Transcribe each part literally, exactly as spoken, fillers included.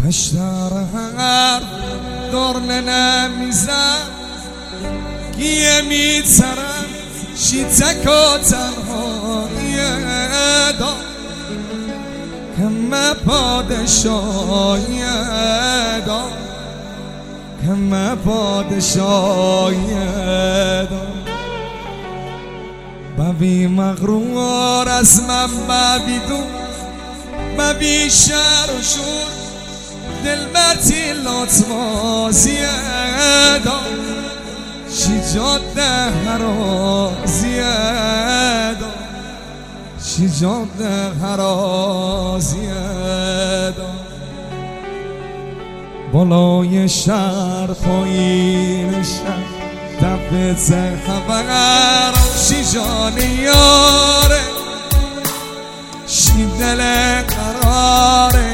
پشتر هر دور نمیزم گیه میترم شی تک و تنهایی دا کم پادشاهی دا کم پادشاهی دا ببی مغرور از من ببی دو ببی شر و شور دل برتی لطمازی دا شی جاده هرازی دا شی جاده هرازی دا بالای شهر پایین شهر دفت خبر شی جان یاره شی دل قراره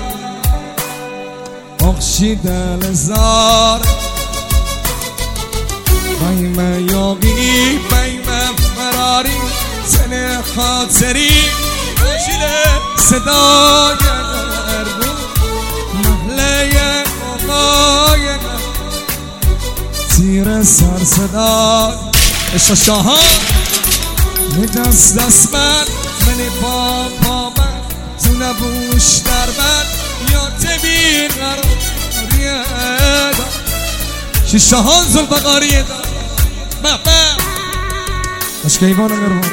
شی دل زاره بیم یاقی بیم فراری سن خاطری شیل صدای درگو محله آقای تیر سر صدا عشق شاهان دست دست من من پا پا من تو نبوش در من یا تبین قراریه دا شی شاهان زلفقاریه دا محبب عشق ایوان قربان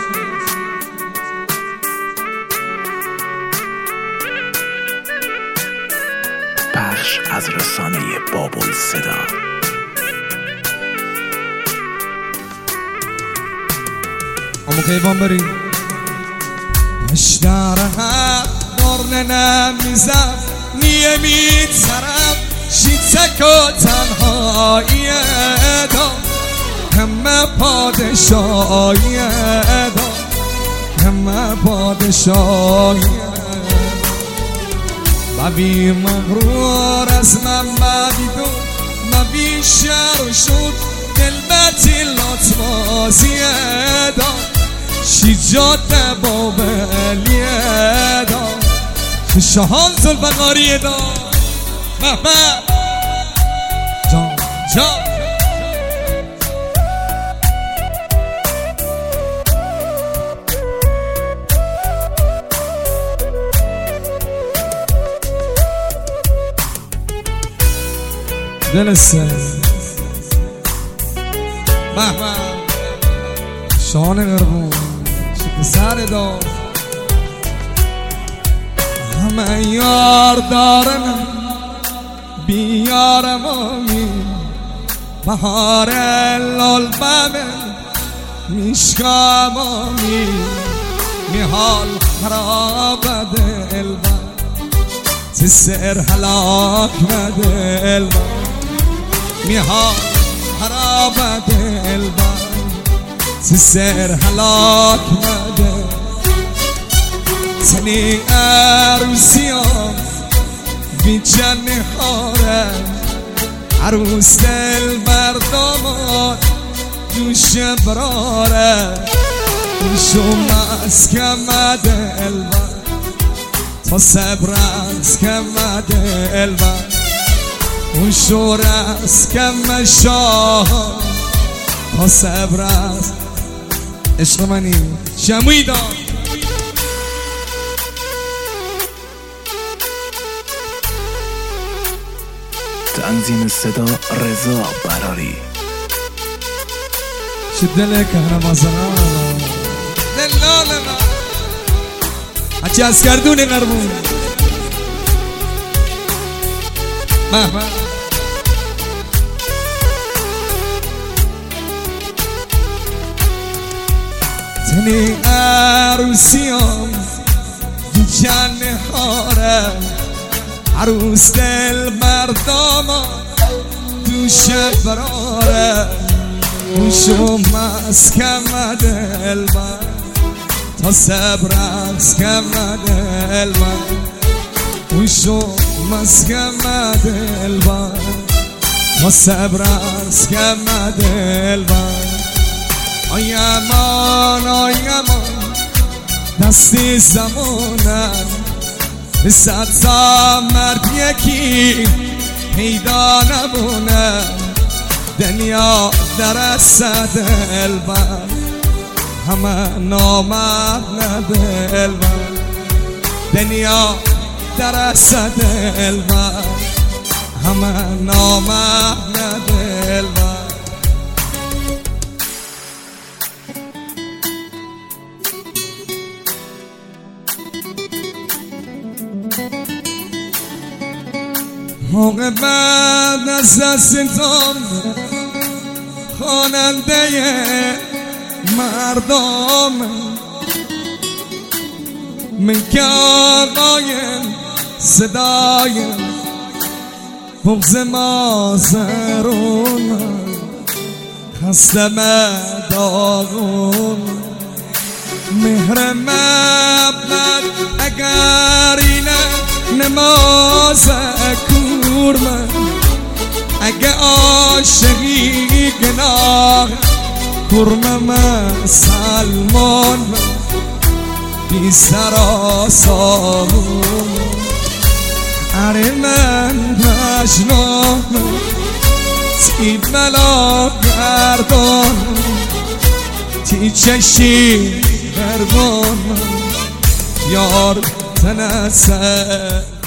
بخش از رسانه بابل صدا. اما که ایوان بریم پشتر هم دور نمیزم نیه میترم شی تک و تنهایی دا همه پادشاهی دا همه پادشاهی ببی مغرور از من ببی دو ببی شر و شد دل بتی لطمازی دا شی جاده بابلی دا شی شاهان زلفقاریه دا محبب جان جان دل سر محبب شان قربون شکل سر دار همه یار دارن بیارم آمی بهار لال ببه میشکم آمی میحال خراب دل بر تسر حلاک و دل بر میحال خراب دل بر تسر حلاک و دل تنی عروسیام بی جن خاره عروس دل برداماد دوش براره دوشو مسکم دل بر تا صبر از کم دل بر اون شور از کم شاه تا صبر از عشق منی شموی دار تنظیم صدا رضا براری شد دل کهربا زنان دلال من هچی از کردون قربون محمد تنی عروسیام بی جن خاره عروس دل مرداما دوش براره دوشو مسکم دل بر تا صبر از کم دل بر دوشو مسکم دل بر تا صبر از کم دل بر آی امان آی امان دستی زمانم صد تا مرد یکی پیدا نبونه دنیا در دل بر همه نامرد ندل بر دنیا در دل بر همه نامرد ندل بر موقع بعد از دستم خواننده مردم من که آقای صدای بغض مازرون خسته داغون مهر مبلد اگر اینه نماز کورم اگه عاشقی گناه کرمم سلمان بی سرا سامون اره من مجنون تی بلا گردان تی چشی دربان یار تنسه